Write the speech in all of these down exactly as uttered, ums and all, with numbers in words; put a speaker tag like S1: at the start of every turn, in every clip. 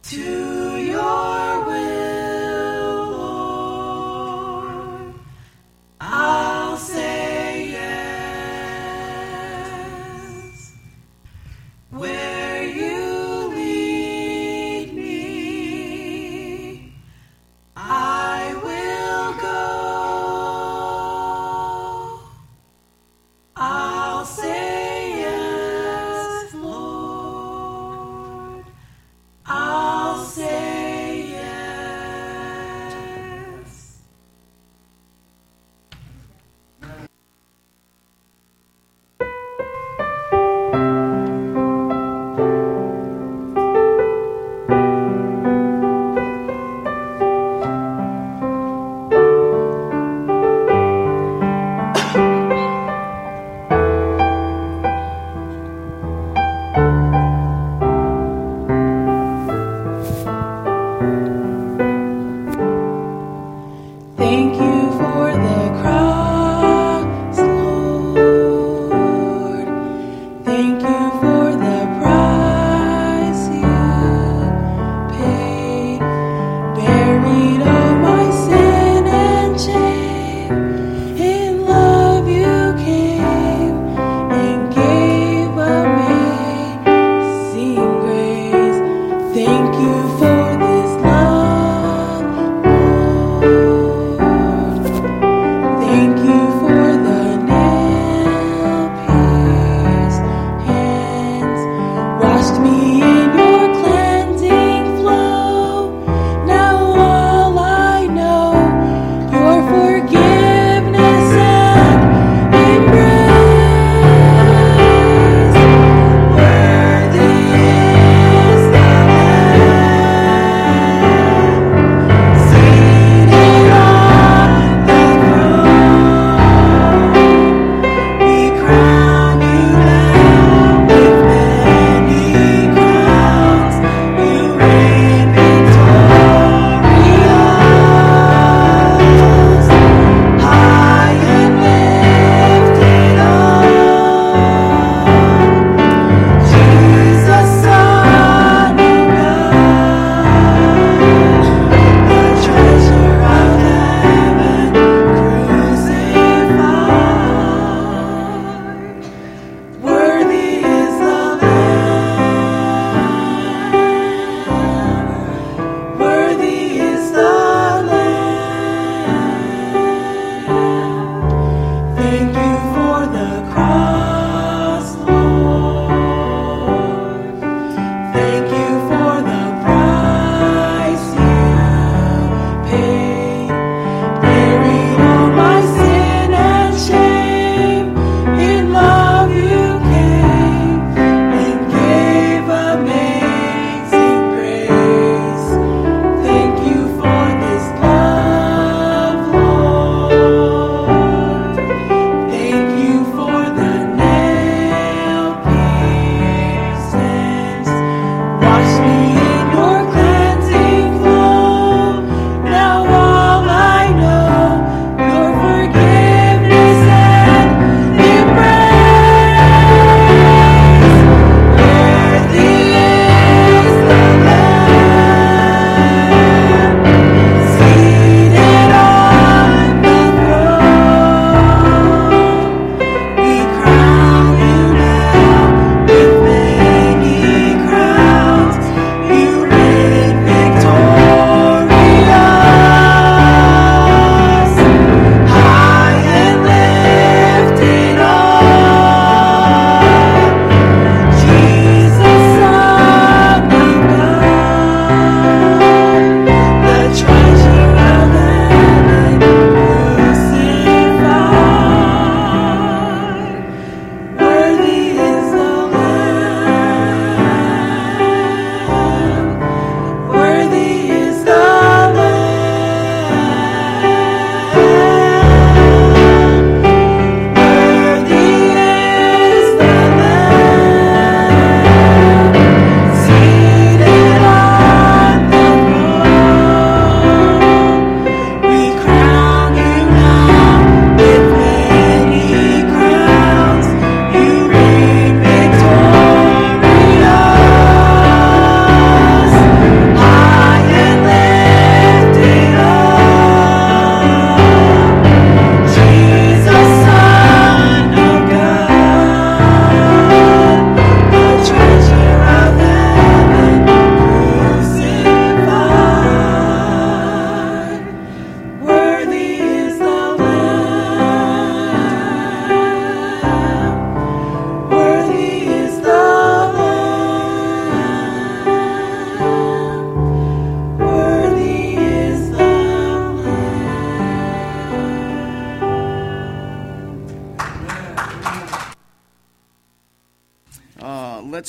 S1: To your will, Lord, I'll say yes. Where you lead me, I will go. I'll say yes, Lord. I'll say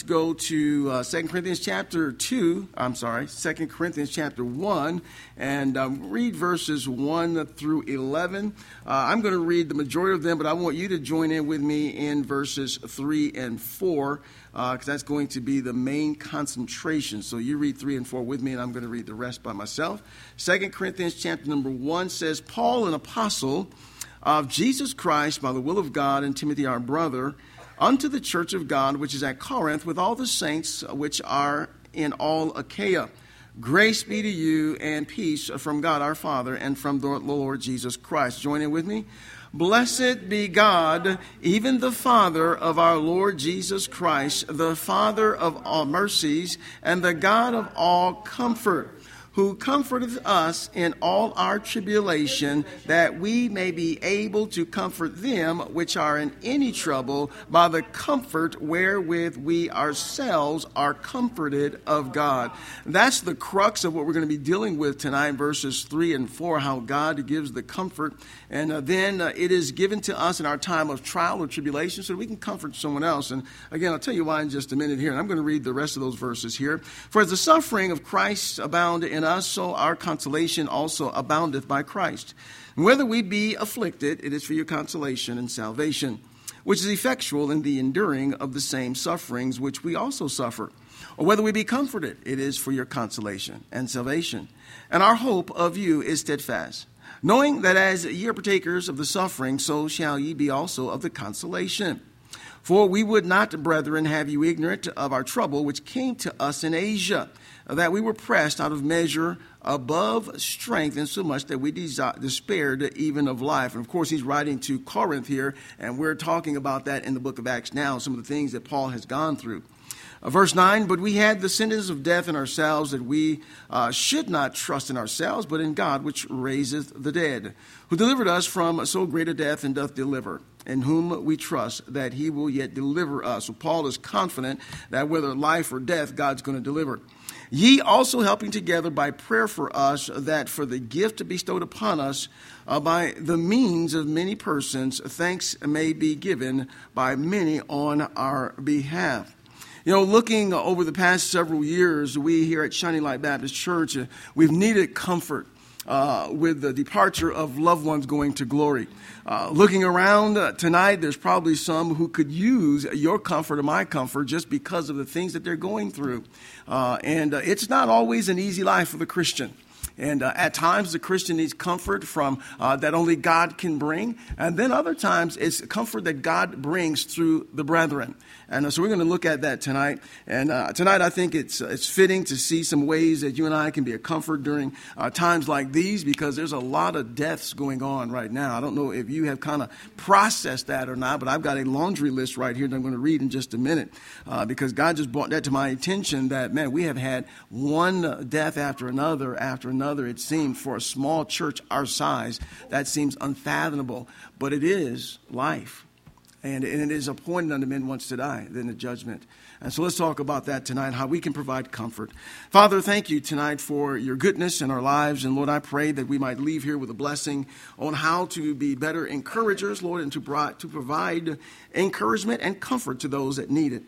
S2: go to uh, Second Corinthians chapter two, I'm sorry, Second Corinthians chapter one, and um, read verses one through eleven. Uh, I'm going to read the majority of them, but I want you to join in with me in verses three and four, because uh, that's going to be the main concentration. So you read three and four with me, and I'm going to read the rest by myself. Second Corinthians chapter number one says, Paul, an apostle of Jesus Christ by the will of God, and Timothy our brother, unto the church of God which is at Corinth, with all the saints which are in all Achaia. Grace be to you and peace from God our Father and from the Lord Jesus Christ. Join in with me. Blessed be God, even the Father of our Lord Jesus Christ, the Father of all mercies, and the God of all comfort, who comforteth us in all our tribulation, that we may be able to comfort them which are in any trouble by the comfort wherewith we ourselves are comforted of God. That's the crux of what we're going to be dealing with tonight, verses three and four, how God gives the comfort. And uh, then uh, it is given to us in our time of trial or tribulation so that we can comfort someone else. And again, I'll tell you why in just a minute here. And I'm going to read the rest of those verses here. For as the suffering of Christ abound in us, so our consolation also aboundeth by Christ. And whether we be afflicted, it is for your consolation and salvation, which is effectual in the enduring of the same sufferings which we also suffer. Or whether we be comforted, it is for your consolation and salvation. And our hope of you is steadfast, knowing that as ye are partakers of the suffering, so shall ye be also of the consolation. For we would not, brethren, have you ignorant of our trouble which came to us in Asia, that we were pressed out of measure above strength, insomuch that we desi- despaired even of life. And of course, he's writing to Corinth here, and we're talking about that in the book of Acts now, some of the things that Paul has gone through. Uh, verse nine, but we had the sentence of death in ourselves, that we uh, should not trust in ourselves, but in God which raiseth the dead, who delivered us from so great a death and doth deliver, in whom we trust that he will yet deliver us. So Paul is confident that whether life or death, God's going to deliver. Ye also helping together by prayer for us, that for the gift bestowed upon us uh, by the means of many persons, thanks may be given by many on our behalf. You know, looking over the past several years, we here at Shining Light Baptist Church, uh, we've needed comfort uh, with the departure of loved ones going to glory. Uh, looking around uh, tonight, there's probably some who could use your comfort or my comfort just because of the things that they're going through. Uh, and uh, it's not always an easy life for the Christian. And uh, at times the Christian needs comfort from uh, that only God can bring. And then other times it's comfort that God brings through the brethren. And uh, so we're going to look at that tonight. And uh, tonight I think it's uh, it's fitting to see some ways that you and I can be a comfort during uh, times like these, because there's a lot of deaths going on right now. I don't know if you have kind of processed that or not, but I've got a laundry list right here that I'm going to read in just a minute, uh, because God just brought that to my attention that, man, we have had one death after another after another. It seems for a small church our size, that seems unfathomable, but it is life. And, and it is appointed unto men once to die, then the judgment. And so let's talk about that tonight, how we can provide comfort. Father, thank you tonight for your goodness in our lives. And Lord, I pray that we might leave here with a blessing on how to be better encouragers, Lord, and to, to provide encouragement and comfort to those that need it.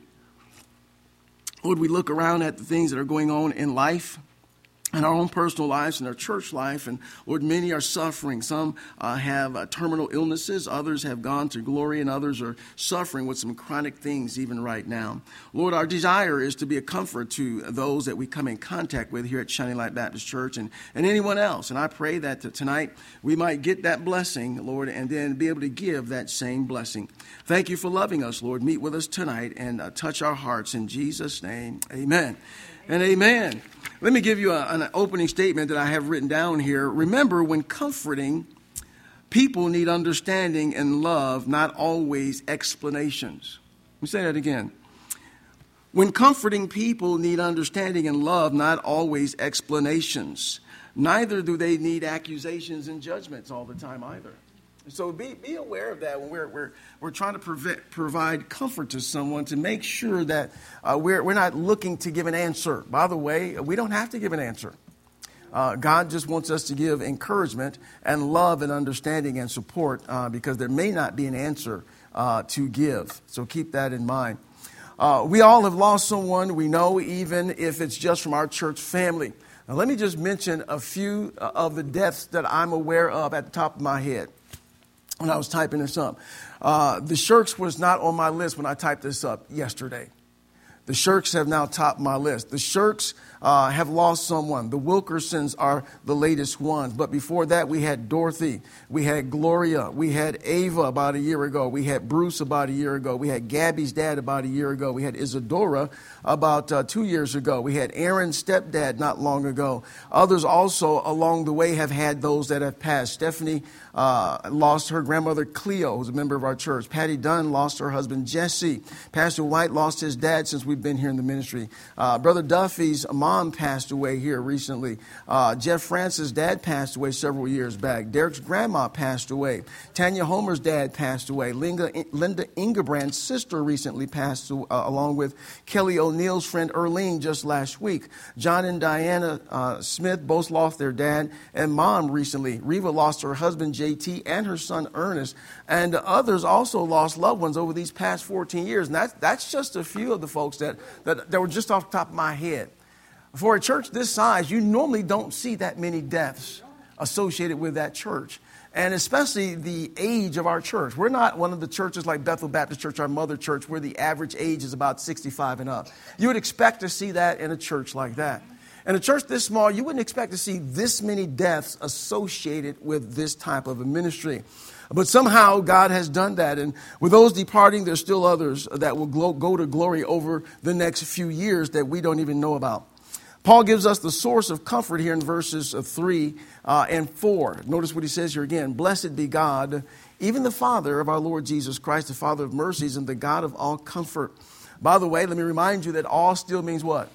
S2: Lord, we look around at the things that are going on in life, in our own personal lives and our church life. And Lord, many are suffering. Some uh, have uh, terminal illnesses. Others have gone to glory, and others are suffering with some chronic things even right now. Lord, our desire is to be a comfort to those that we come in contact with here at Shining Light Baptist Church, and, and anyone else. And I pray that tonight we might get that blessing, Lord, and then be able to give that same blessing. Thank you for loving us, Lord. Meet with us tonight and uh, touch our hearts. In Jesus' name, amen. And amen. Let me give you a, an opening statement that I have written down here. Remember, when comforting, people need understanding and love, not always explanations. Let me say that again. When comforting, people need understanding and love, not always explanations. Neither do they need accusations and judgments all the time either. So be be aware of that when we're we're we're trying to prevent, provide comfort to someone, to make sure that uh, we're we're not looking to give an answer. By the way, we don't have to give an answer. Uh, God just wants us to give encouragement and love and understanding and support, uh, because there may not be an answer uh, to give. So keep that in mind. Uh, we all have lost someone we know, even if it's just from our church family. Now, let me just mention a few of the deaths that I'm aware of at the top of my head when I was typing this up. Uh, the Shirks was not on my list when I typed this up yesterday. The Shirks have now topped my list. The Shirks uh, have lost someone. The Wilkersons are the latest ones. But before that, we had Dorothy. We had Gloria. We had Ava about a year ago. We had Bruce about a year ago. We had Gabby's dad about a year ago. We had Isadora about uh, two years ago. We had Aaron's stepdad not long ago. Others also along the way have had those that have passed. Stephanie uh, lost her grandmother Cleo, who's a member of our church. Patty Dunn lost her husband Jesse. Pastor White lost his dad since we've been here in the ministry. Uh, Brother Duffy's mom passed away here recently. Uh, Jeff Francis' dad passed away several years back. Derek's grandma passed away. Tanya Homer's dad passed away. Linda, Linda Ingebrandt's sister recently passed uh, along with Kelly O'Neill's friend Erlene just last week. John and Diana uh, Smith both lost their dad and mom recently. Reva lost her husband J T and her son Ernest. And others also lost loved ones over these past fourteen years. And that's, that's just a few of the folks that, that, that were just off the top of my head. For a church this size, you normally don't see that many deaths associated with that church. And especially the age of our church. We're not one of the churches like Bethel Baptist Church, our mother church, where the average age is about sixty-five and up. You would expect to see that in a church like that. In a church this small, you wouldn't expect to see this many deaths associated with this type of a ministry. But somehow God has done that. And with those departing, there's still others that will go to glory over the next few years that we don't even know about. Paul gives us the source of comfort here in verses three uh, and four. Notice what he says here again. Blessed be God, even the Father of our Lord Jesus Christ, the Father of mercies and the God of all comfort. By the way, let me remind you that all still means what?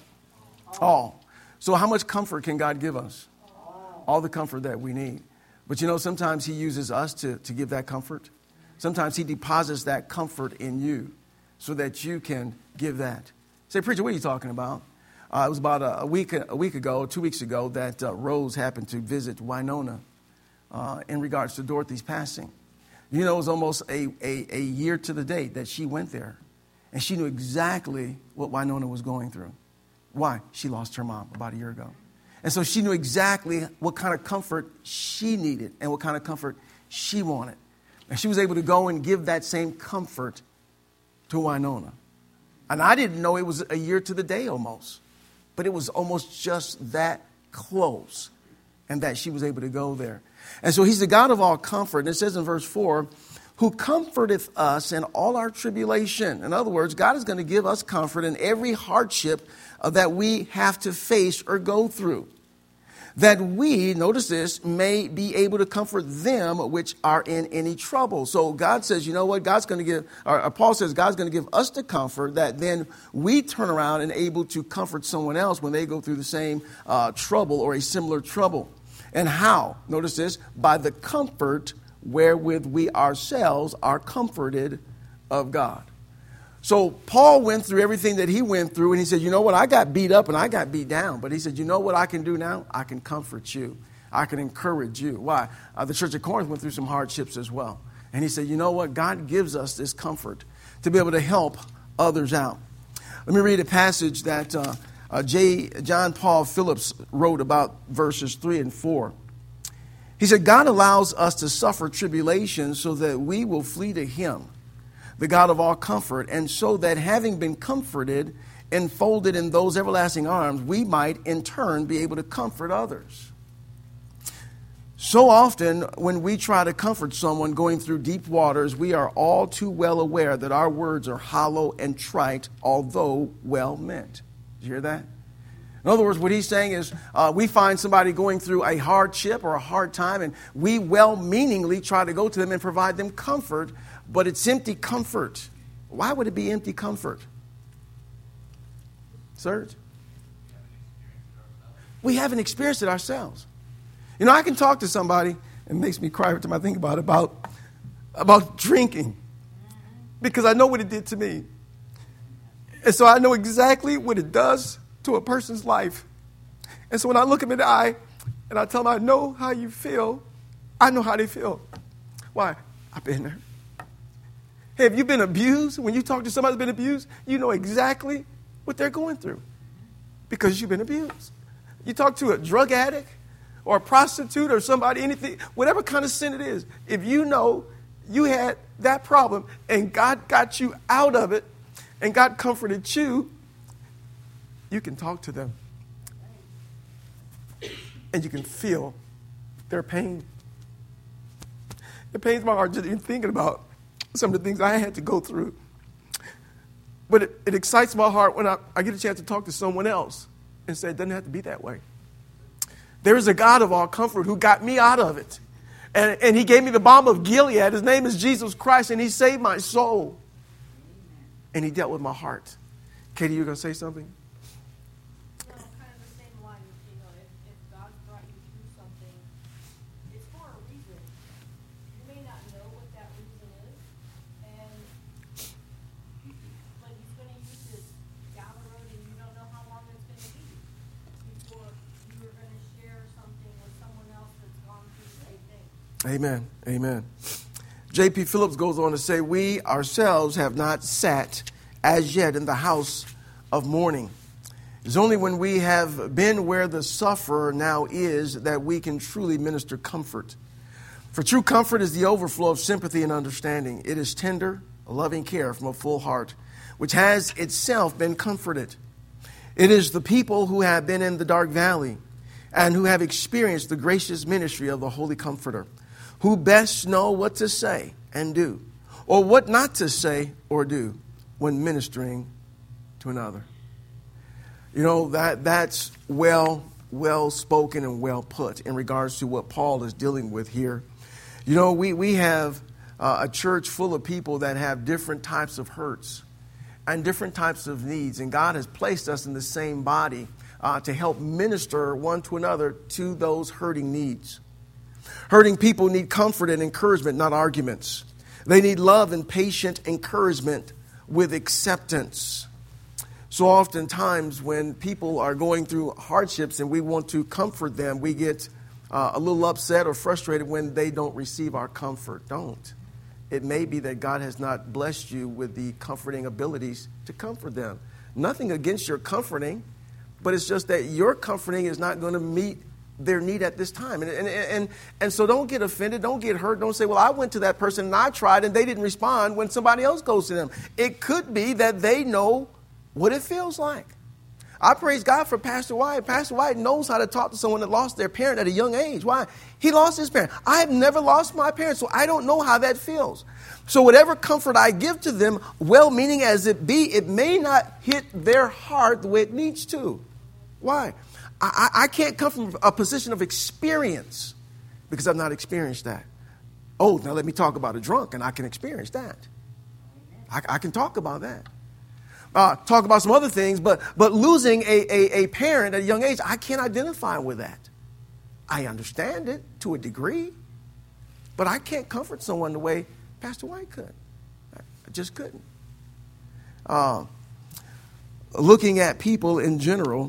S2: All. So how much comfort can God give us? All the comfort that we need. But you know, sometimes he uses us to, to give that comfort. Sometimes he deposits that comfort in you so that you can give that. Say, preacher, what are you talking about? Uh, it was about a, a week a week ago, two weeks ago, that uh, Rose happened to visit Winona uh, in regards to Dorothy's passing. You know, it was almost a, a, a year to the date that she went there. And she knew exactly what Winona was going through. Why? She lost her mom about a year ago. And so she knew exactly what kind of comfort she needed and what kind of comfort she wanted. And she was able to go and give that same comfort to Winona. And I didn't know it was a year to the day almost. But it was almost just that close, and that she was able to go there. And so he's the God of all comfort. And it says in verse four, who comforteth us in all our tribulation. In other words, God is going to give us comfort in every hardship uh, that we have to face or go through. That we, notice this, may be able to comfort them which are in any trouble. So God says, you know what? God's going to give, or, or Paul says, God's going to give us the comfort that then we turn around and able to comfort someone else when they go through the same uh, trouble or a similar trouble. And how? Notice this, by the comfort wherewith we ourselves are comforted of God. So Paul went through everything that he went through, and he said, you know what, I got beat up and I got beat down. But he said, you know what I can do now? I can comfort you. I can encourage you. Why? Uh, the church of Corinth went through some hardships as well. And he said, you know what? God gives us this comfort to be able to help others out. Let me read a passage that uh, uh, J. John Paul Phillips wrote about verses three and four. He said, God allows us to suffer tribulation so that we will flee to him, the God of all comfort, and so that having been comforted, enfolded in those everlasting arms, we might in turn be able to comfort others. So often when we try to comfort someone going through deep waters, we are all too well aware that our words are hollow and trite, although well meant. Did you hear that? In other words, what he's saying is uh, we find somebody going through a hardship or a hard time, and we well-meaningly try to go to them and provide them comfort, but it's empty comfort. Why would it be empty comfort? Serge? We haven't experienced it ourselves. You know, I can talk to somebody, and it makes me cry every time I think about it, about, about drinking, because I know what it did to me. And so I know exactly what it does to a person's life. And so when I look them in the eye and I tell them, I know how you feel, I know how they feel. Why? I've been there. Hey, have you been abused? When you talk to somebody who's been abused, you know exactly what they're going through because you've been abused. You talk to a drug addict or a prostitute or somebody, anything, whatever kind of sin it is, if you know you had that problem and God got you out of it and God comforted you, you can talk to them. And you can feel their pain. It pains my heart just even thinking about some of the things I had to go through. But it, it excites my heart when I, I get a chance to talk to someone else and say it doesn't have to be that way. There is a God of all comfort who got me out of it. And, and he gave me the balm of Gilead. His name is Jesus Christ, and he saved my soul. And he dealt with my heart. Katie, you going to say something? Amen. Amen. J P Phillips goes on to say, we ourselves have not sat as yet in the house of mourning. It's only when we have been where the sufferer now is that we can truly minister comfort. For true comfort is the overflow of sympathy and understanding. It is tender, loving care from a full heart, which has itself been comforted. It is the people who have been in the dark valley and who have experienced the gracious ministry of the Holy Comforter, who best know what to say and do, or what not to say or do when ministering to another. You know, that that's well, well spoken and well put in regards to what Paul is dealing with here. You know, we, we have uh, a church full of people that have different types of hurts and different types of needs, and God has placed us in the same body uh, to help minister one to another to those hurting needs. Hurting people need comfort and encouragement, not arguments. They need love and patient encouragement with acceptance. So oftentimes when people are going through hardships and we want to comfort them, we get uh, a little upset or frustrated when they don't receive our comfort. Don't. It may be that God has not blessed you with the comforting abilities to comfort them. Nothing against your comforting, but it's just that your comforting is not going to meet their need at this time. And, and, and, and so don't get offended. Don't get hurt. Don't say, well, I went to that person and I tried and they didn't respond when somebody else goes to them. It could be that they know what it feels like. I praise God for Pastor White. Pastor White knows how to talk to someone that lost their parent at a young age. Why? He lost his parent. I have never lost my parents, so I don't know how that feels. So whatever comfort I give to them, well-meaning as it be, it may not hit their heart the way it needs to. Why? I, I can't come from a position of experience because I've not experienced that. Oh, now let me talk about a drunk, and I can experience that. I, I can talk about that. Uh, talk about some other things, but but losing a, a, a parent at a young age, I can't identify with that. I understand it to a degree, but I can't comfort someone the way Pastor White could. I just couldn't. Uh, looking at people in general,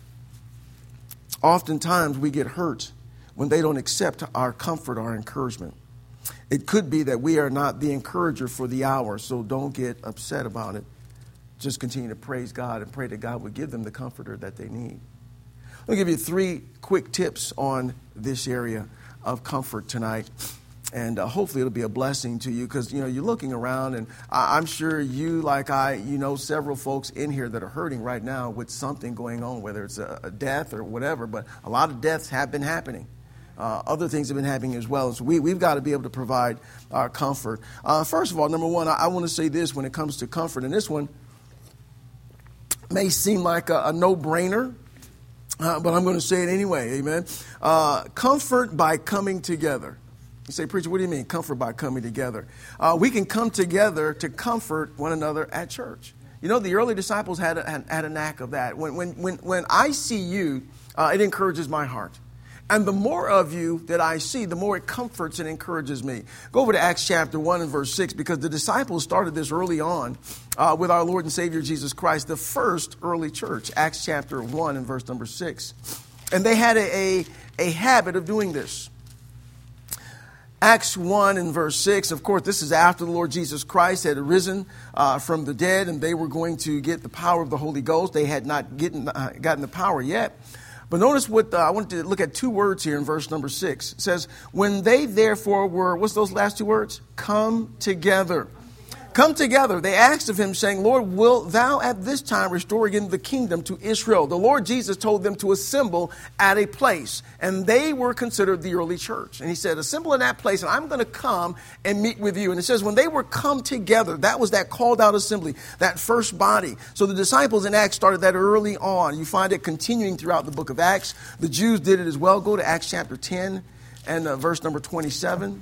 S2: oftentimes we get hurt when they don't accept our comfort, our encouragement. It could be that we are not the encourager for the hour, so don't get upset about it. Just continue to praise God and pray that God would give them the comforter that they need. I'll give you three quick tips on this area of comfort tonight. And uh, hopefully it'll be a blessing to you because, you know, you're looking around and I- I'm sure you, like I, you know, several folks in here that are hurting right now with something going on, whether it's a, a death or whatever. But a lot of deaths have been happening. Uh, other things have been happening as well. So we, we've got to be able to provide our comfort. Uh, first of all, number one, I, I want to say this when it comes to comfort. And this one may seem like a, a no-brainer, uh, but I'm going to say it anyway. Amen. Uh, comfort by coming together. You say, preacher, what do you mean, comfort by coming together? Uh, we can come together to comfort one another at church. You know, the early disciples had a, had, had a knack of that. When, when, when, when I see you, uh, it encourages my heart. And the more of you that I see, the more it comforts and encourages me. Go over to Acts chapter one and verse six, because the disciples started this early on uh, with our Lord and Savior Jesus Christ, the first early church, Acts chapter one and verse number six. And they had a, a, a habit of doing this. Acts one and verse six, of course, this is after the Lord Jesus Christ had arisen uh, from the dead, and they were going to get the power of the Holy Ghost. They had not getting, uh, gotten the power yet. But notice what, uh, I wanted to look at two words here in verse number six. It says, when they therefore were, what's those last two words? Come together. Come together. They asked of him, saying, Lord, wilt thou at this time restore again the kingdom to Israel? The Lord Jesus told them to assemble at a place, and they were considered the early church. And he said, assemble in that place, and I'm going to come and meet with you. And it says, when they were come together, that was that called out assembly, that first body. So the disciples in Acts started that early on. You find it continuing throughout the book of Acts. The Jews did it as well. Go to Acts chapter ten and uh, verse number twenty-seven.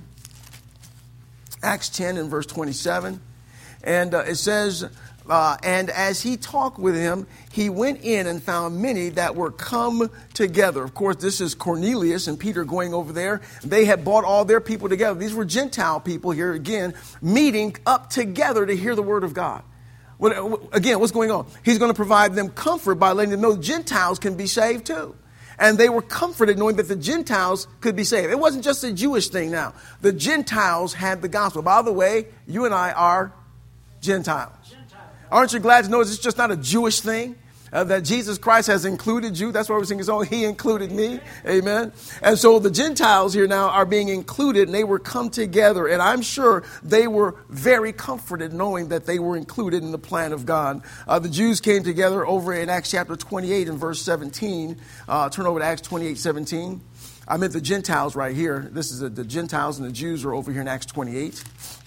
S2: Acts ten and verse twenty-seven. And uh, it says, uh, and as he talked with him, he went in and found many that were come together. Of course, this is Cornelius and Peter going over there. They had brought all their people together. These were Gentile people here again, meeting up together to hear the word of God. What, again, what's going on? He's going to provide them comfort by letting them know Gentiles can be saved too. And they were comforted knowing that the Gentiles could be saved. It wasn't just a Jewish thing now. The Gentiles had the gospel. By the way, you and I are Gentiles. Aren't you glad to know it's just not a Jewish thing? Uh, that Jesus Christ has included you. That's why we're singing his song, He included me. Amen. And so the Gentiles here now are being included, and they were come together. And I'm sure they were very comforted knowing that they were included in the plan of God. Uh, the Jews came together over in Acts chapter twenty-eight and verse seventeen. Uh, turn over to Acts twenty-eight, seventeen. I meant the Gentiles right here. This is a, the Gentiles and the Jews are over here in Acts twenty-eight.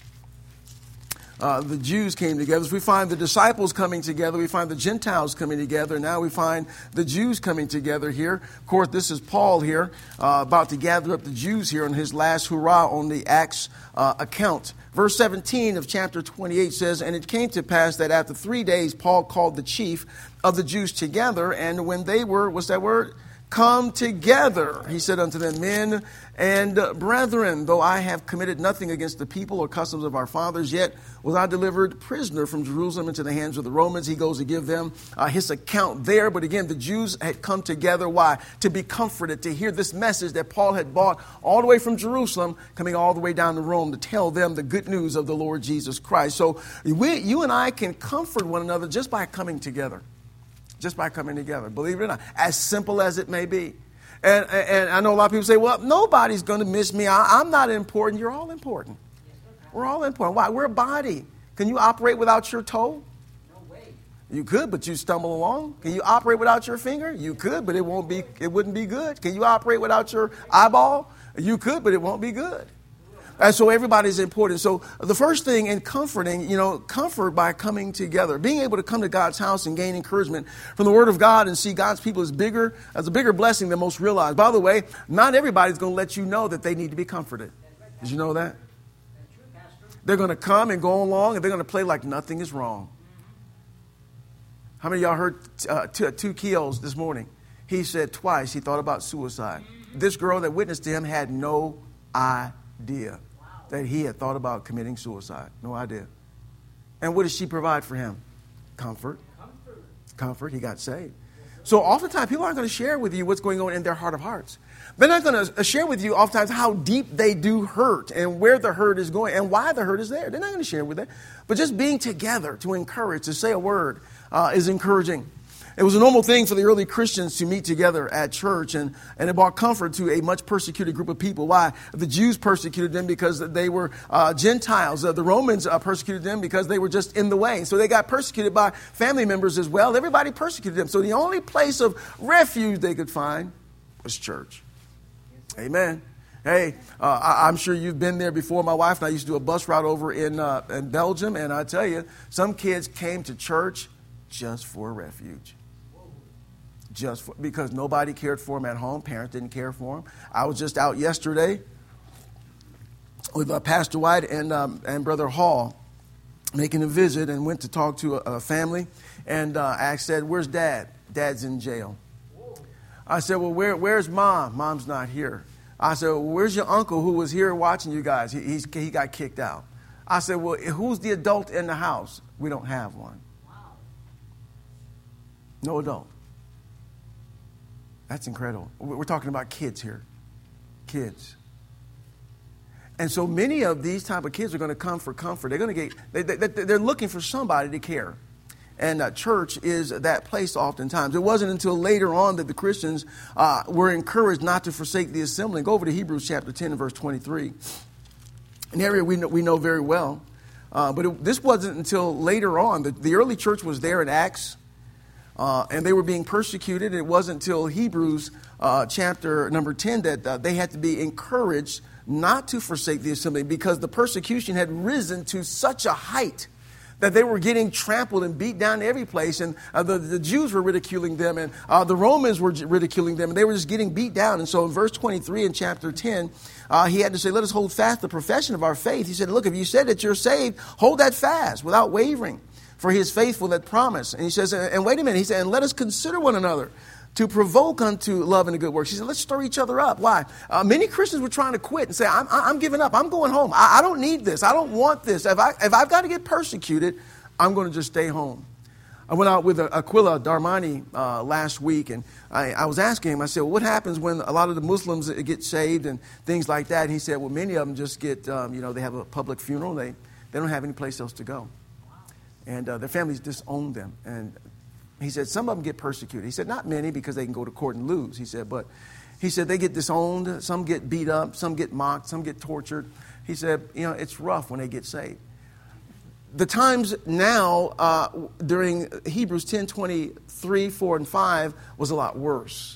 S2: Uh, the Jews came together. So we find the disciples coming together. We find the Gentiles coming together. Now we find the Jews coming together here. Of course, this is Paul here uh, about to gather up the Jews here on his last hurrah on the Acts uh, account. Verse seventeen of chapter twenty-eight says, and it came to pass that after three days Paul called the chief of the Jews together. And when they were, what's that word? Come together, he said unto them, men and brethren, though I have committed nothing against the people or customs of our fathers, yet was I delivered prisoner from Jerusalem into the hands of the Romans. He goes to give them uh, his account there. But again, the Jews had come together. Why? To be comforted, to hear this message that Paul had brought all the way from Jerusalem, coming all the way down to Rome to tell them the good news of the Lord Jesus Christ. So we, you and I can comfort one another just by coming together. Just by coming together, believe it or not, as simple as it may be. And, and I know a lot of people say, well, nobody's going to miss me. I, I'm not important. You're all important. We're all important. Why? We're a body. Can you operate without your toe? No way. You could, but you stumble along. Can you operate without your finger? You could, but it won't be. It wouldn't be good. Can you operate without your eyeball? You could, but it won't be good. And so everybody's important. So the first thing in comforting, you know, comfort by coming together, being able to come to God's house and gain encouragement from the Word of God and see God's people as bigger, as a bigger blessing than most realize. By the way, not everybody's going to let you know that they need to be comforted. Did you know that? They're going to come and go along and they're going to play like nothing is wrong. How many of y'all heard uh, two, two Keels this morning? He said twice he thought about suicide. This girl that witnessed to him had no idea that he had thought about committing suicide. No idea. And what did she provide for him? Comfort. Comfort. Comfort. He got saved. So oftentimes people aren't going to share with you what's going on in their heart of hearts. They're not going to share with you oftentimes how deep they do hurt and where the hurt is going and why the hurt is there. They're not going to share with that. But just being together to encourage, to say a word uh, is encouraging. It was a normal thing for the early Christians to meet together at church, and, and it brought comfort to a much persecuted group of people. Why? The Jews persecuted them because they were uh, Gentiles. Uh, the Romans uh, persecuted them because they were just in the way. So they got persecuted by family members as well. Everybody persecuted them. So the only place of refuge they could find was church. Amen. Hey, uh, I, I'm sure you've been there before. My wife and I used to do a bus route over in, uh, in Belgium, and I tell you, some kids came to church just for refuge. Just for, because nobody cared for them at home. Parents didn't care for them. I was just out yesterday with uh, Pastor White and um, and Brother Hall making a visit, and went to talk to a, a family. And uh, I said, "Where's Dad?" Dad's in jail. I said, "Well, where where's Mom?" Mom's not here. I said, "Well, where's your uncle who was here watching you guys? He he's, he got kicked out." I said, "Well, who's the adult in the house?" We don't have one. No adult. That's incredible. We're talking about kids here. Kids. And so many of these type of kids are going to come for comfort. They're going to get, they, they, they're looking for somebody to care. And uh, church is that place oftentimes. It wasn't until later on that the Christians uh, were encouraged not to forsake the assembly. Go over to Hebrews chapter ten and verse twenty-three. An area we know, we know very well. Uh, but it, this wasn't until later on. The, the early church was there in Acts. Uh, and they were being persecuted. It wasn't until Hebrews uh, chapter number ten that uh, they had to be encouraged not to forsake the assembly, because the persecution had risen to such a height that they were getting trampled and beat down every place. And uh, the, the Jews were ridiculing them, and uh, the Romans were ridiculing them, and they were just getting beat down. And so in verse twenty-three in chapter ten, uh, he had to say, let us hold fast the profession of our faith. He said, look, if you said that you're saved, hold that fast without wavering. For he is faithful that promise. And he says, and wait a minute, he said, and let us consider one another to provoke unto love and a good work. He said, let's stir each other up. Why? Uh, many Christians were trying to quit and say, I'm, I'm giving up. I'm going home. I, I don't need this. I don't want this. If, I, if I've got to get persecuted, I'm going to just stay home. I went out with Aquila Darmani uh, last week, and I, I was asking him, I said, well, what happens when a lot of the Muslims get saved and things like that? And he said, well, many of them just get, um, you know, they have a public funeral. They, they don't have any place else to go. And uh, their families disown them. And he said, some of them get persecuted. He said, not many, because they can go to court and lose. He said, but he said, they get disowned. Some get beat up. Some get mocked. Some get tortured. He said, you know, it's rough when they get saved. The times now uh, during Hebrews ten, twenty-three, four, and five was a lot worse.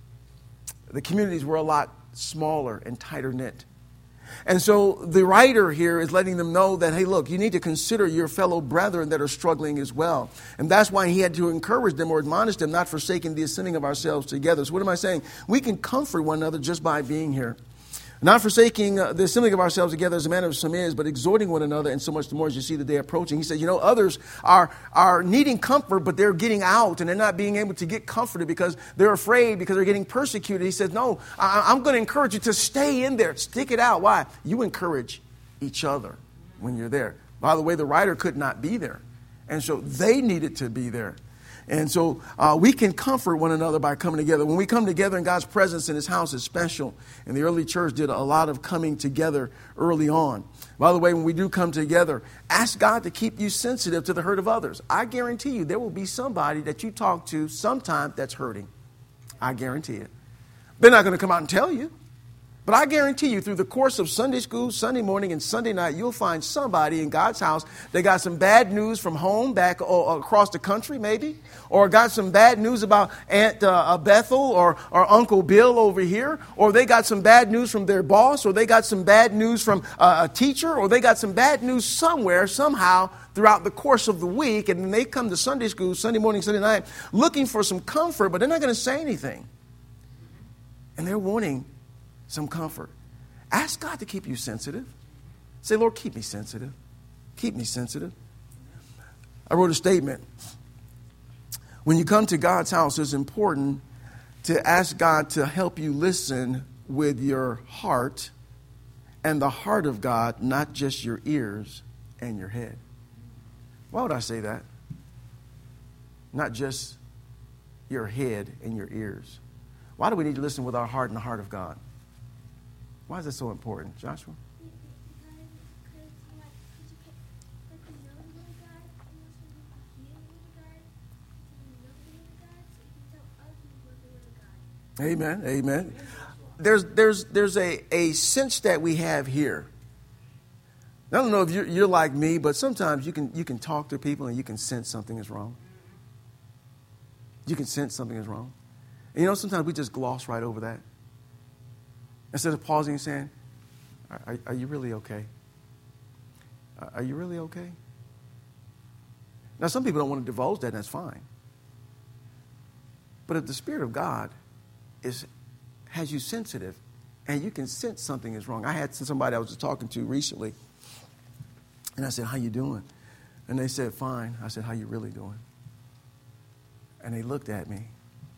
S2: The communities were a lot smaller and tighter knit. And so the writer here is letting them know that, hey, look, you need to consider your fellow brethren that are struggling as well. And that's why he had to encourage them or admonish them, not forsaking the assembling of ourselves together. So what am I saying? We can comfort one another just by being here. Not forsaking uh, the assembling of ourselves together as a manner of some is, but exhorting one another, and so much the more as you see the day approaching. He said, you know, others are, are needing comfort, but they're getting out, and they're not being able to get comforted because they're afraid, because they're getting persecuted. He says, no, I, I'm going to encourage you to stay in there. Stick it out. Why? You encourage each other when you're there. By the way, the writer could not be there, and so they needed to be there. And so uh, we can comfort one another by coming together. When we come together in God's presence in his house, is special. And the early church did a lot of coming together early on. By the way, when we do come together, ask God to keep you sensitive to the hurt of others. I guarantee you there will be somebody that you talk to sometime that's hurting. I guarantee it. They're not going to come out and tell you. But I guarantee you, through the course of Sunday school, Sunday morning, and Sunday night, you'll find somebody in God's house that got some bad news from home back uh, across the country, maybe, or got some bad news about Aunt uh, Bethel or, or Uncle Bill over here, or they got some bad news from their boss, or they got some bad news from uh, a teacher, or they got some bad news somewhere, somehow, throughout the course of the week, and then they come to Sunday school, Sunday morning, Sunday night, looking for some comfort, but they're not going to say anything. And they're wanting some comfort. Ask God to keep you sensitive. Say, Lord, keep me sensitive. Keep me sensitive. I wrote a statement. When you come to God's house, it's important to ask God to help you listen with your heart and the heart of God, not just your ears and your head. Why would I say that? Not just your head and your ears. Why do we need to listen with our heart and the heart of God? Why is that so important, Joshua? Amen. Amen. There's there's there's a, a sense that we have here. I don't know if you're, you're like me, but sometimes you can you can talk to people and you can sense something is wrong. You can sense something is wrong. And you know, sometimes we just gloss right over that. Instead of pausing and saying, are, are you really okay? Are you really okay? Now, some people don't want to divulge that, and that's fine. But if the Spirit of God is has you sensitive, and you can sense something is wrong. I had somebody I was just talking to recently, and I said, how you doing? And they said, fine. I said, how you really doing? And they looked at me.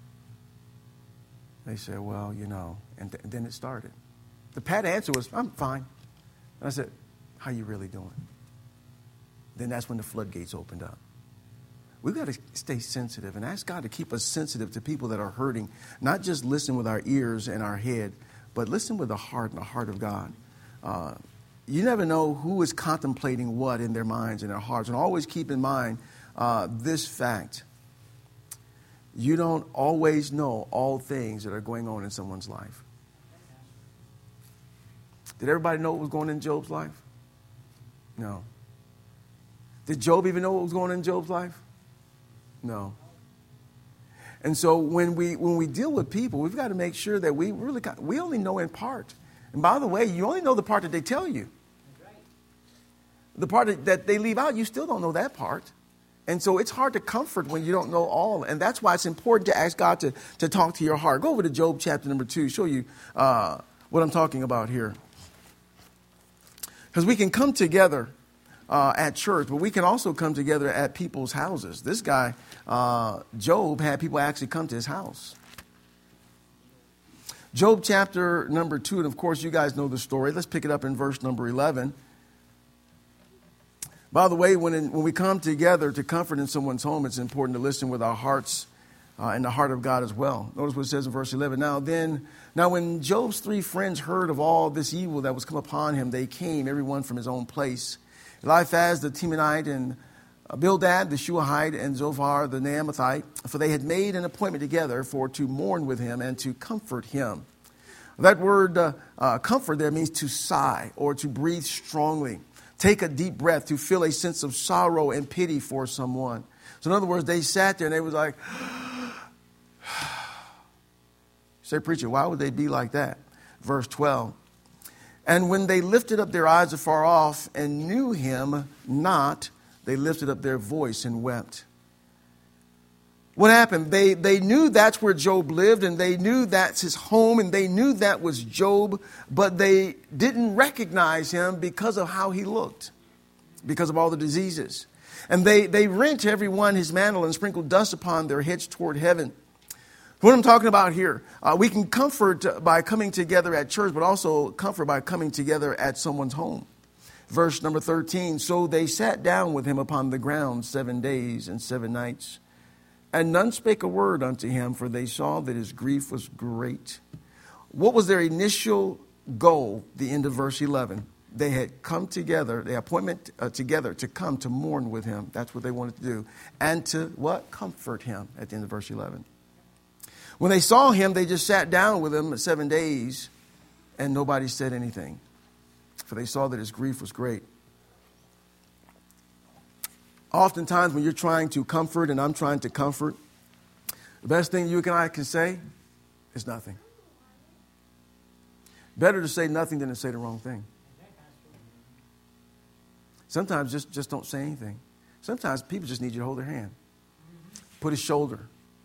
S2: They said, well, you know, and, th- and then it started. The pat answer was, I'm fine. And I said, how you really doing? Then that's when the floodgates opened up. We've got to stay sensitive and ask God to keep us sensitive to people that are hurting. Not just listen with our ears and our head, but listen with the heart and the heart of God. Uh, you never know who is contemplating what in their minds and their hearts. And always keep in mind uh, this fact. You don't always know all things that are going on in someone's life. Did everybody know what was going on in Job's life? No. Did Job even know what was going on in Job's life? No. And so when we when we deal with people, we've got to make sure that we really got, we only know in part. And by the way, you only know the part that they tell you. The part that, that they leave out, you still don't know that part. And so it's hard to comfort when you don't know all. And that's why it's important to ask God to, to talk to your heart. Go over to Job chapter number two, show you uh, what I'm talking about here. Because we can come together uh, at church, but we can also come together at people's houses. This guy, uh, Job, had people actually come to his house. Job chapter number two, and of course you guys know the story. Let's pick it up in verse number eleven. By the way, when, in, when we come together to comfort in someone's home, it's important to listen with our hearts uh, and the heart of God as well. Notice what it says in verse eleven. Now then, now when Job's three friends heard of all this evil that was come upon him, they came, everyone from his own place. Eliphaz the Temanite, and Bildad the Shuahite, and Zophar the Naamathite, for they had made an appointment together for to mourn with him and to comfort him. That word uh, uh, comfort there means to sigh or to breathe strongly. Take a deep breath, to feel a sense of sorrow and pity for someone. So in other words, they sat there and they was like, say, preacher, why would they be like that? Verse twelve. And when they lifted up their eyes afar off and knew him not, they lifted up their voice and wept. What happened? They, they knew that's where Job lived, and they knew that's his home, and they knew that was Job, but they didn't recognize him because of how he looked, because of all the diseases. And they, they rent everyone his mantle and sprinkled dust upon their heads toward heaven. What I'm talking about here, uh, we can comfort by coming together at church, but also comfort by coming together at someone's home. Verse number thirteen, so they sat down with him upon the ground seven days and seven nights. And none spake a word unto him, for they saw that his grief was great. What was their initial goal, the end of verse eleven? They had come together, the appointment uh, together to come to mourn with him. That's what they wanted to do. And to what? Comfort him at the end of verse eleven. When they saw him, they just sat down with him seven days, and nobody said anything. For they saw that his grief was great. Oftentimes when you're trying to comfort and I'm trying to comfort, the best thing you and I can say is nothing. Better to say nothing than to say the wrong thing. Sometimes just, just don't say anything. Sometimes people just need you to hold their hand. Put his shoulder.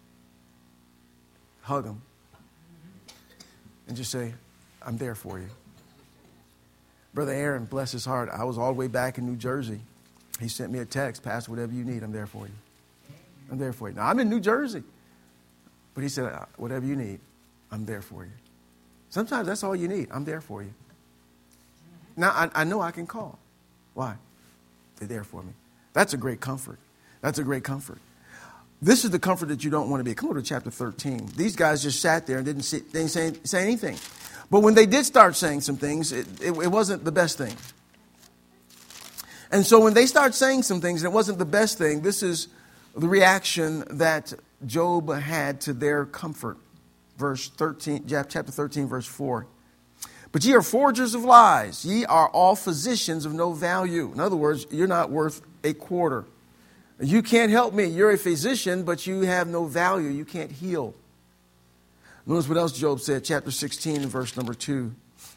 S2: Hug him. And just say, I'm there for you. Brother Aaron, bless his heart, I was all the way back in New Jersey. He sent me a text, Pastor, whatever you need, I'm there for you. I'm there for you. Now, I'm in New Jersey. But he said, whatever you need, I'm there for you. Sometimes that's all you need. I'm there for you. Now, I, I know I can call. Why? They're there for me. That's a great comfort. That's a great comfort. This is the comfort that you don't want to be. Come over to chapter thirteen. These guys just sat there and didn't, see, didn't say, say anything. But when they did start saying some things, it, it, it wasn't the best thing. And so when they start saying some things and it wasn't the best thing, this is the reaction that Job had to their comfort. Verse thirteen, chapter thirteen, verse four. But ye are forgers of lies. Ye are all physicians of no value. In other words, you're not worth a quarter. You can't help me. You're a physician, but you have no value. You can't heal. Notice what else Job said, chapter sixteen, verse number two.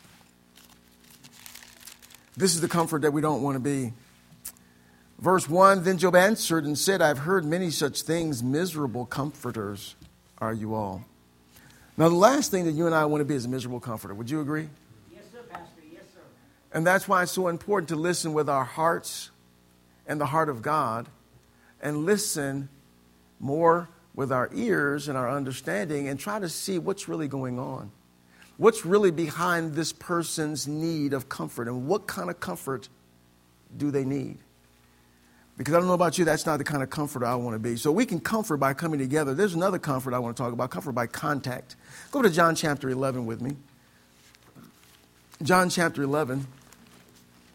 S2: This is the comfort that we don't want to be. Verse one, then Job answered and said, I've heard many such things. Miserable comforters are you all. Now, the last thing that you and I want to be is a miserable comforter. Would you agree?
S3: Yes, sir, Pastor. Yes, sir.
S2: And that's why it's so important to listen with our hearts and the heart of God, and listen more with our ears and our understanding, and try to see what's really going on. What's really behind this person's need of comfort, and what kind of comfort do they need? Because I don't know about you, that's not the kind of comfort I want to be. So we can comfort by coming together. There's another comfort I want to talk about, comfort by contact. Go to John chapter eleven with me. John chapter eleven.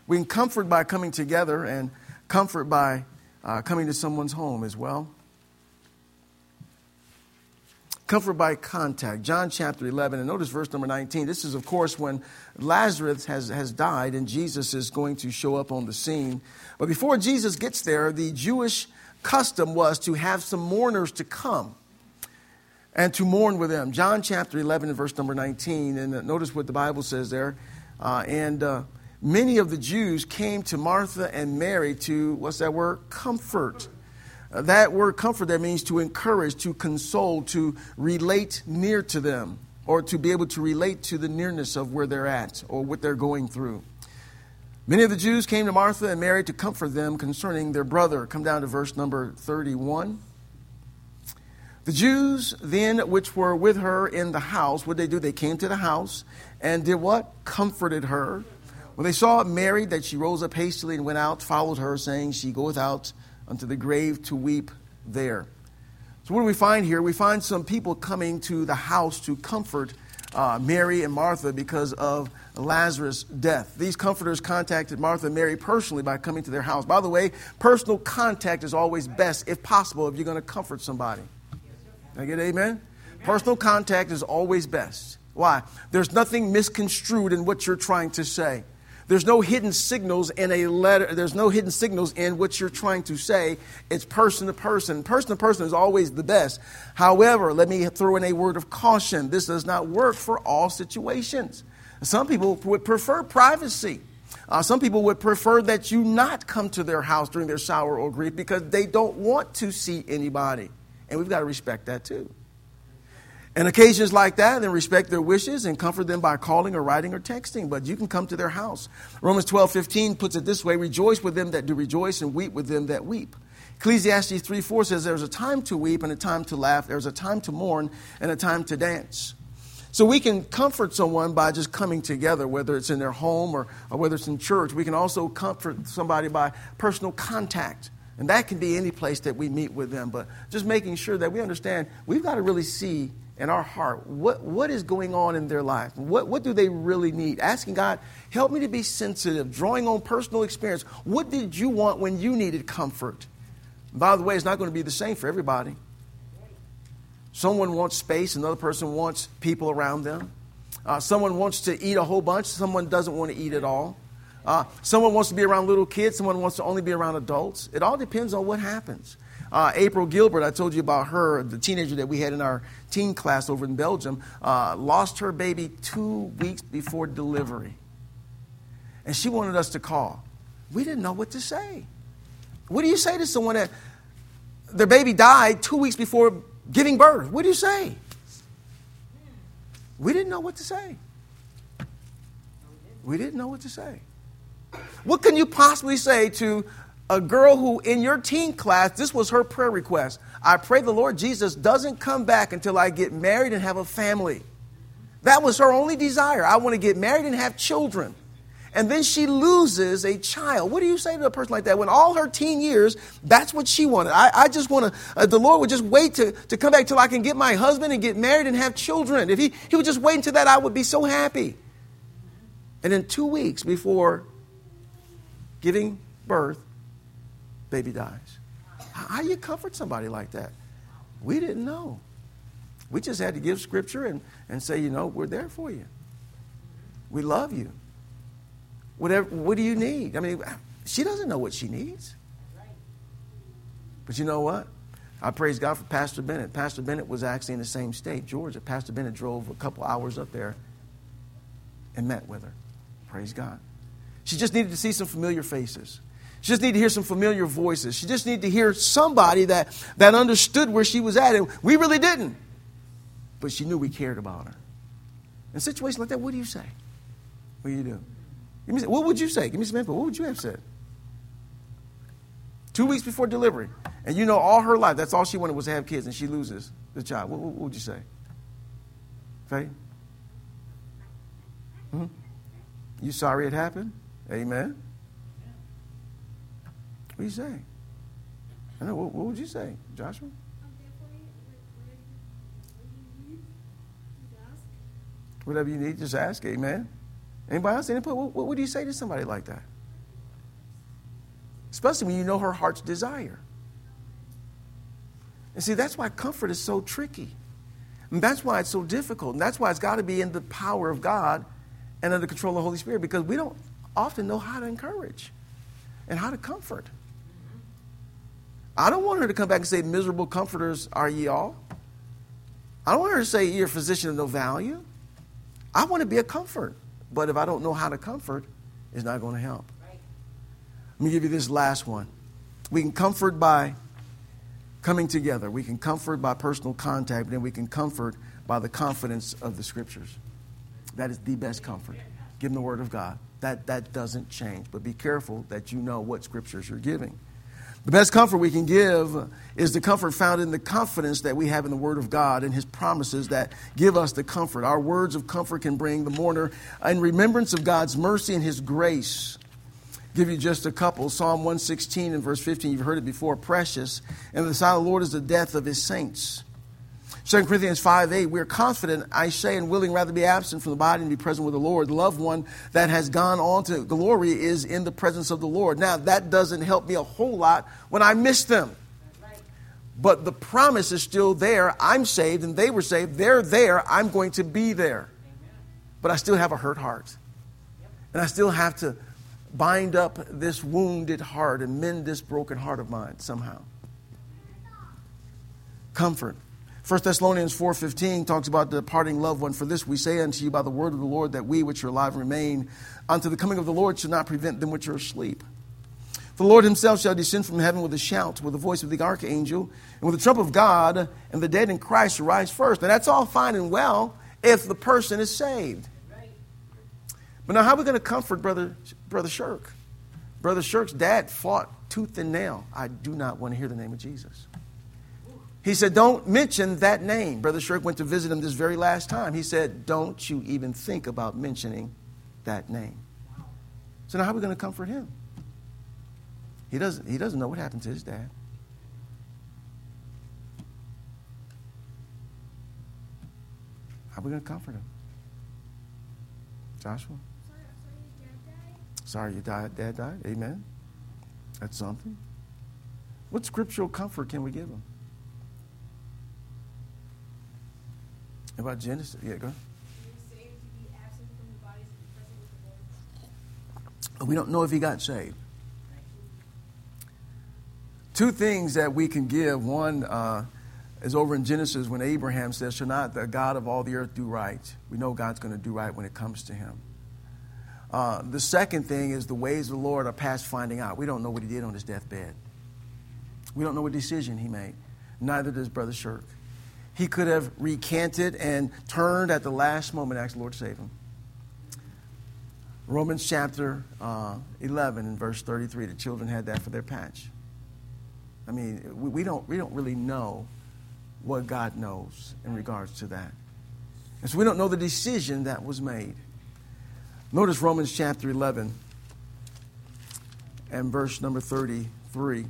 S2: We can comfort by coming together and comfort by uh, coming to someone's home as well. Comfort by contact. John chapter eleven, and notice verse number nineteen. This is, of course, when Lazarus has, has died and Jesus is going to show up on the scene. But before Jesus gets there, the Jewish custom was to have some mourners to come and to mourn with them. John chapter eleven and verse number nineteen. And notice what the Bible says there. Uh, and uh, many of the Jews came to Martha and Mary to, what's that word? Comfort. Uh, that word comfort, that means to encourage, to console, to relate near to them, or to be able to relate to the nearness of where they're at or what they're going through. Many of the Jews came to Martha and Mary to comfort them concerning their brother. Come down to verse number thirty-one. The Jews then which were with her in the house, what did they do? They came to the house and did what? Comforted her. When they saw Mary, that she rose up hastily and went out, followed her, saying, she goeth out unto the grave to weep there. So what do we find here? We find some people coming to the house to comfort uh, Mary and Martha because of Lazarus' death. These comforters contacted Martha and Mary personally by coming to their house. By the way, personal contact is always best, if possible, if you're going to comfort somebody. Can I get an amen? Personal contact is always best. Why? There's nothing misconstrued in what you're trying to say. There's no hidden signals in a letter. There's no hidden signals in what you're trying to say. It's person to person. Person to person is always the best. However, let me throw in a word of caution. This does not work for all situations. Some people would prefer privacy. Uh, some people would prefer that you not come to their house during their sorrow or grief because they don't want to see anybody. And we've got to respect that too. And occasions like that, then respect their wishes and comfort them by calling or writing or texting. But you can come to their house. Romans twelve fifteen puts it this way: rejoice with them that do rejoice and weep with them that weep. Ecclesiastes three four says there's a time to weep and a time to laugh. There's a time to mourn and a time to dance. So we can comfort someone by just coming together, whether it's in their home or, or whether it's in church. We can also comfort somebody by personal contact. And that can be any place that we meet with them. But just making sure that we understand, we've got to really see in our heart what, what is going on in their life. What, what do they really need? Asking God, help me to be sensitive, drawing on personal experience. What did you want when you needed comfort? By the way, it's not going to be the same for everybody. Someone wants space, another person wants people around them. Uh, someone wants to eat a whole bunch, someone doesn't want to eat at all. Uh, someone wants to be around little kids, someone wants to only be around adults. It all depends on what happens. Uh, April Gilbert, I told you about her, the teenager that we had in our teen class over in Belgium, uh, lost her baby two weeks before delivery. And she wanted us to call. We didn't know what to say. What do you say to someone that their baby died two weeks before giving birth? What do you say? We didn't know what to say. We didn't know what to say. What can you possibly say to a girl who in your teen class, this was her prayer request? I pray the Lord Jesus doesn't come back until I get married and have a family. That was her only desire. I want to get married and have children. And then she loses a child. What do you say to a person like that? When all her teen years, that's what she wanted. I, I just want to, uh, the Lord would just wait to, to come back till I can get my husband and get married and have children. If he, he would just wait until that, I would be so happy. And then two weeks before giving birth, baby dies. How do you comfort somebody like that? We didn't know. We just had to give scripture and, and say, you know, we're there for you. We love you. Whatever, what do you need? I mean, she doesn't know what she needs. But you know what? I praise God for Pastor Bennett. Pastor Bennett was actually in the same state, Georgia. Pastor Bennett drove a couple hours up there and met with her. Praise God. She just needed to see some familiar faces. She just needed to hear some familiar voices. She just needed to hear somebody that, that understood where she was at. And we really didn't. But she knew we cared about her. In situations like that, what do you say? What do you do? Give me, what would you say? Give me some info. What would you have said? Two weeks before delivery. And you know all her life, that's all she wanted was to have kids, and she loses the child. What, what, what would you say? Faye? Hmm? You sorry it happened? Amen. What do you say? I know. What, what would you say, Joshua? Whatever you need, just ask. Amen. Anybody else? Any, what, what would you say to somebody like that? especially when you know her heart's desire. And see, that's why comfort is so tricky. And that's why it's so difficult. And that's why it's got to be in the power of God and under the control of the Holy Spirit, because we don't often know how to encourage and how to comfort. I don't want her to come back and say, miserable comforters are ye all. I don't want her to say, you're a physician of no value. I want to be a comfort. But if I don't know how to comfort, it's not going to help. Right. Let me give you this last one. We can comfort by coming together. We can comfort by personal contact, but then we can comfort by the confidence of the Scriptures. That is the best comfort. Give them the Word of God. That, that doesn't change. But be careful that you know what Scriptures you're giving. The best comfort we can give is the comfort found in the confidence that we have in the Word of God and His promises that give us the comfort. Our words of comfort can bring the mourner in remembrance of God's mercy and His grace. Give you just a couple. Psalm one sixteen and verse fifteen, you've heard it before. Precious, and the sight of the Lord is the death of His saints. Second Corinthians five eight, we are confident, I say, and willing rather be absent from the body and be present with the Lord. The loved one that has gone on to glory is in the presence of the Lord. Now, that doesn't help me a whole lot when I miss them. But the promise is still there. I'm saved and they were saved. They're there. I'm going to be there. But I still have a hurt heart. And I still have to bind up this wounded heart and mend this broken heart of mine somehow. Comfort. First Thessalonians four fifteen talks about the departing loved one. For this we say unto you by the word of the Lord, that we which are alive remain unto the coming of the Lord shall not prevent them which are asleep. For the Lord himself shall descend from heaven with a shout, with the voice of the archangel, and with the trump of God, and the dead in Christ shall rise first. Now that's all fine and well if the person is saved. But now how are we going to comfort Brother, Brother Shirk? Brother Shirk's dad fought tooth and nail. I do not want to hear the name of Jesus. He said, don't mention that name. Brother Shirk went to visit him this very last time. He said, don't you even think about mentioning that name. So now how are we going to comfort him? He doesn't, he doesn't know what happened to his dad. How are we going to comfort him? Joshua? Sorry, your dad died? Amen. Amen. That's something. What scriptural comfort can we give him? About Genesis? Yeah, go ahead. We don't know if he got saved. Two things that we can give. One uh, is over in Genesis when Abraham says, shall not the God of all the earth do right? We know God's going to do right when it comes to him. Uh, the second thing is the ways of the Lord are past finding out. We don't know what he did on his deathbed. We don't know what decision he made. Neither does Brother Shirk. He could have recanted and turned at the last moment and asked the Lord to save him. Romans chapter uh, eleven and verse thirty-three, the children had that for their patch. I mean, we, we don't we don't really know what God knows in regards to that. And so we don't know the decision that was made. Notice Romans chapter eleven and verse number thirty-three.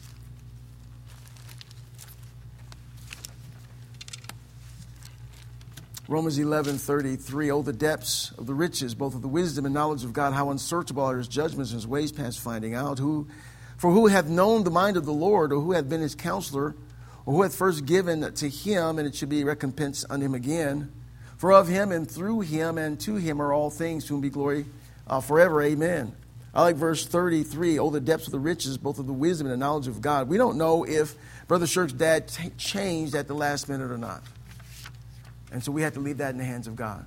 S2: Romans eleven thirty-three, oh, the depths of the riches, both of the wisdom and knowledge of God, how unsearchable are his judgments and his ways past finding out. Who, for who hath known the mind of the Lord, or who hath been his counselor, or who hath first given to him, and it should be recompense unto him again. For of him and through him and to him are all things, to whom be glory uh, forever. Amen. I like verse thirty-three, oh, the depths of the riches, both of the wisdom and the knowledge of God. We don't know if Brother Shirk's dad t- changed at the last minute or not. And so we have to leave that in the hands of God.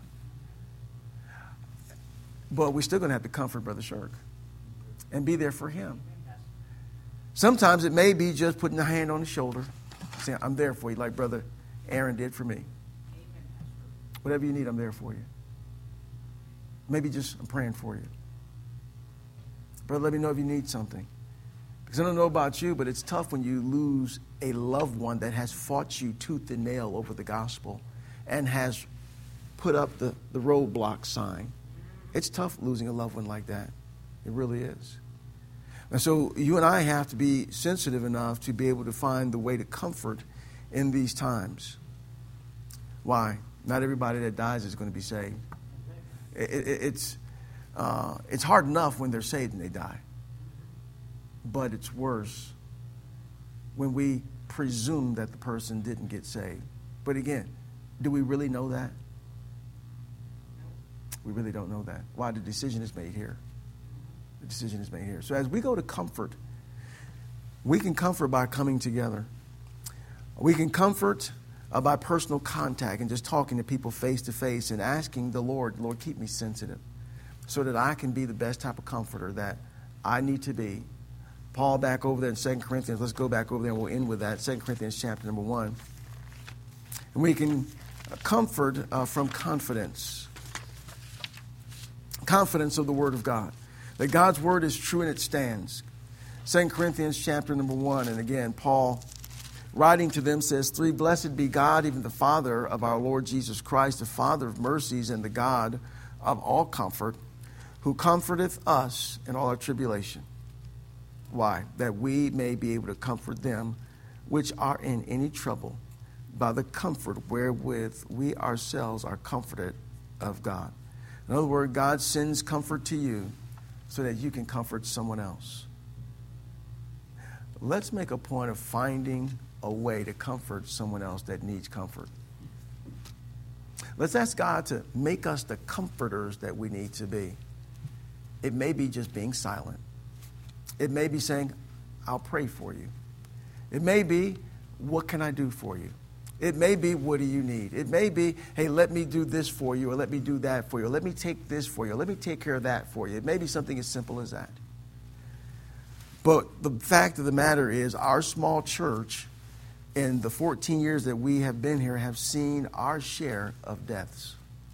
S2: But we're still going to have to comfort Brother Shirk and be there for him. Sometimes it may be just putting a hand on his shoulder, saying, I'm there for you, like Brother Aaron did for me. Whatever you need, I'm there for you. Maybe just I'm praying for you. Brother, let me know if you need something. Because I don't know about you, but it's tough when you lose a loved one that has fought you tooth and nail over the gospel and has put up the, the roadblock sign. It's tough losing a loved one like that. It really is. And so you and I have to be sensitive enough to be able to find the way to comfort in these times. Why? Not everybody that dies is going to be saved. It, it, it's, uh, it's hard enough when they're saved and they die. But it's worse when we presume that the person didn't get saved. But again, do we really know that? We really don't know that. Why? The decision is made here. The decision is made here. So as we go to comfort, we can comfort by coming together. We can comfort uh, by personal contact and just talking to people face to face and asking the Lord, Lord, keep me sensitive so that I can be the best type of comforter that I need to be. Paul back over there in Second Corinthians. Let's go back over there and we'll end with that. Second Corinthians chapter number one. And we can comfort uh, from confidence. Confidence of the Word of God. That God's Word is true and it stands. Second Corinthians chapter number one. And again, Paul, writing to them, says, three, blessed be God, even the Father of our Lord Jesus Christ, the Father of mercies and the God of all comfort, who comforteth us in all our tribulation. Why? That we may be able to comfort them which are in any trouble by the comfort wherewith we ourselves are comforted of God. In other words, God sends comfort to you so that you can comfort someone else. Let's make a point of finding a way to comfort someone else that needs comfort. Let's ask God to make us the comforters that we need to be. It may be just being silent. It may be saying, I'll pray for you. It may be, what can I do for you? It may be, what do you need? It may be, hey, let me do this for you, or let me do that for you, or let me take this for you, or let me take care of that for you. It may be something as simple as that. But the fact of the matter is, our small church, in the fourteen years that we have been here, have seen our share of deaths.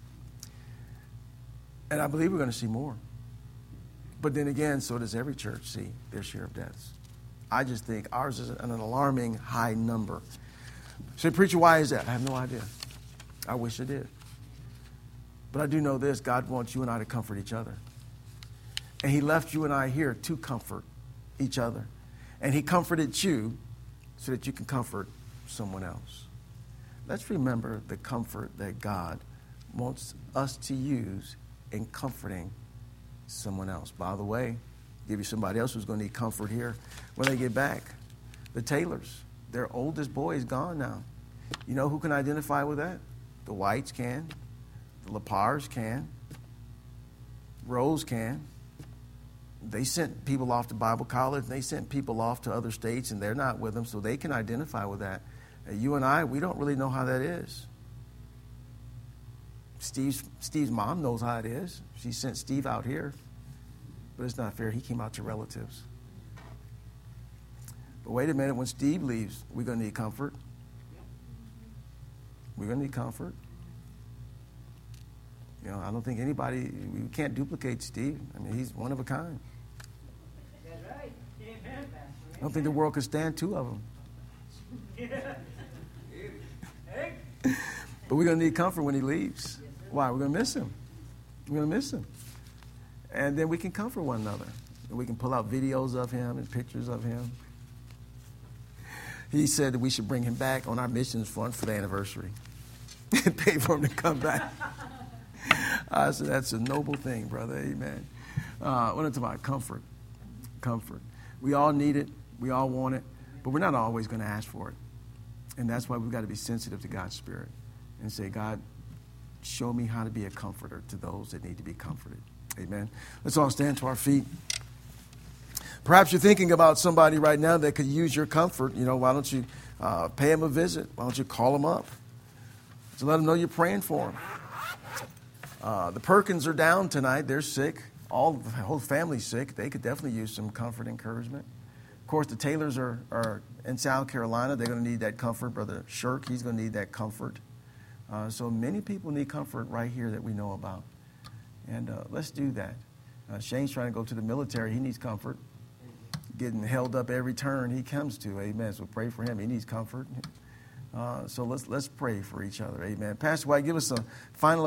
S2: And I believe we're going to see more. But then again, so does every church see their share of deaths. I just think ours is an alarming high number. Say, preacher, why is that? I have no idea. I wish I did. But I do know this. God wants you and I to comfort each other. And he left you and I here to comfort each other. And he comforted you so that you can comfort someone else. Let's remember the comfort that God wants us to use in comforting someone else. By the way, give you somebody else who's going to need comfort here when they get back. The Taylors. Their oldest boy is gone now. You know who can identify with that? The Whites can. The Lepars can. Rose can. They sent people off to Bible college. They sent people off to other states, and they're not with them, so they can identify with that. Uh, you and I, we don't really know how that is. Steve's, Steve's mom knows how it is. She sent Steve out here. But it's not fair. He came out to relatives. But wait a minute. When Steve leaves, we're going to need comfort. We're going to need comfort. You know, I don't think anybody, we can't duplicate Steve. I mean, he's one of a kind.
S3: That's right. Amen.
S2: I don't think the world could stand two of them. But we're going to need comfort when he leaves. Why? We're going to miss him. We're going to miss him. And then we can comfort one another. And we can pull out videos of him and pictures of him. He said that we should bring him back on our missions fund for the anniversary. And pay for him to come back. I said, that's a noble thing, brother. Amen. Uh, what I'm talking about, comfort. Comfort. We all need it. We all want it. But we're not always going to ask for it. And that's why we've got to be sensitive to God's Spirit. And say, God, show me how to be a comforter to those that need to be comforted. Amen. Let's all stand to our feet. Perhaps you're thinking about somebody right now that could use your comfort. You know, why don't you uh, pay them a visit? Why don't you call them up? To let them know you're praying for them. Uh, the Perkins are down tonight. They're sick. All the whole family's sick. They could definitely use some comfort and encouragement. Of course, the Taylors are, are in South Carolina. They're going to need that comfort. Brother Shirk, he's going to need that comfort. Uh, so many people need comfort right here that we know about. And uh, let's do that. Uh, Shane's trying to go to the military. He needs comfort. Getting held up every turn he comes to. Amen. So pray for him. He needs comfort. Uh, so let's let's pray for each other. Amen. Pastor White, give us a final